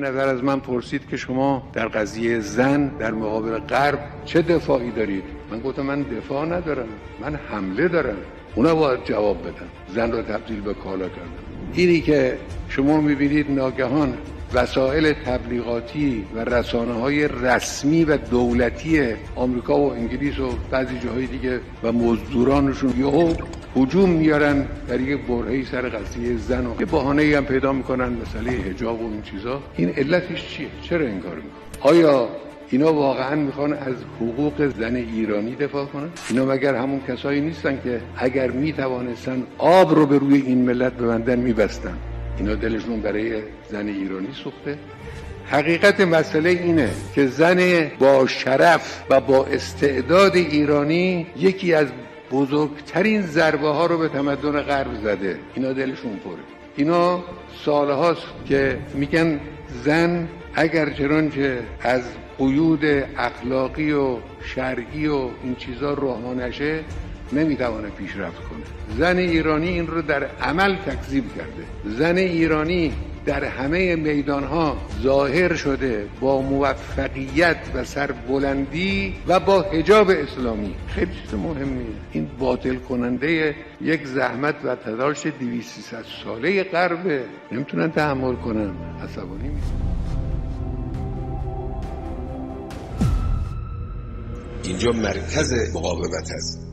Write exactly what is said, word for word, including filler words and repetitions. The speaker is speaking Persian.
نفر از من پرسید که شما در قضیه زن در مقابل غرب چه دفاعی دارید؟ من گفتم من دفاع ندارم، من حمله دارم. اونا باید جواب بدن. زن را تبدیل به کالا کردن. اینی که شما میبینید ناگهان وسایل تبلیغاتی و رسانه‌های رسمی و دولتی آمریکا و انگلیس و بعضی جاهای دیگه و مزدورانشون یهو هجوم میارن در یک برهه‌ای سر قضیه زن و یه بهانه‌ای هم پیدا میکنن، مسئله حجاب و این چیزا. این علتش چیه؟ چرا این کارو میکنن؟ آیا اینا واقعا میخوان از حقوق زن ایرانی دفاع کنن؟ اینا مگر همون کسایی نیستن که اگر میتوانستن آب رو به روی این ملت ببندن میبستن؟ اینا دلشون برای زن ایرانی سوخته؟ حقیقت مسئله اینه که زن با شرف و با استعداد ایرانی یکی از بزرگترین ضربه ها رو به تمدن غرب زده. اینا دلشون پره. اینا سالهاست که میگن زن اگر چنانچه از قیود اخلاقی و شرعی و این چیزا رها نشه نمیتونه پیشرفت کنه. زن ایرانی این رو در عمل تکذیب کرده. زن ایرانی در همه میدانها ظاهر شده با موفقیت و سربلندی و با حجاب اسلامی. خیلی چیز مهمیه. این باطل کننده یک زحمت و تلاش دویست سیصد ساله غربه. نمیتونن تحمل کنن. عصبانی میشن. اینجا مرکز مقاومت است.